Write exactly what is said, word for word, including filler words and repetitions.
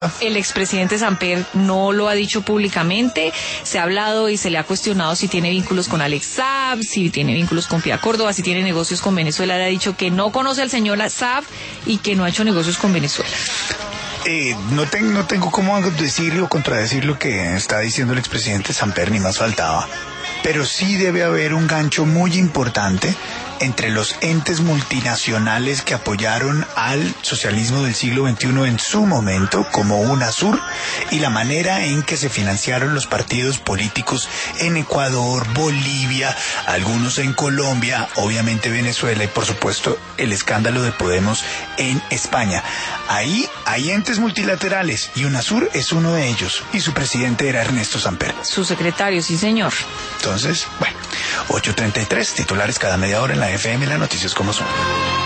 El expresidente Samper no lo ha dicho públicamente, se ha hablado y se le ha cuestionado si tiene vínculos con Alex Saab, si tiene vínculos con Pía Córdoba, si tiene negocios con Venezuela. Le ha dicho que no conoce al señor Saab y que no ha hecho negocios con Venezuela. Eh, no, ten, no tengo cómo decir o contradecir lo que está diciendo el expresidente Samper, ni más faltaba. Pero sí debe haber un gancho muy importante entre los entes multinacionales que apoyaron al socialismo del siglo veintiuno en su momento, como UNASUR, y la manera en que se financiaron los partidos políticos en Ecuador, Bolivia, algunos en Colombia, obviamente Venezuela y por supuesto el escándalo de Podemos en España. Ahí hay entes multilaterales y UNASUR es uno de ellos y su presidente era Ernesto Samper. Su secretario, sí señor. Entonces, bueno, ocho treinta y tres, titulares cada media hora en la F M, las noticias como son.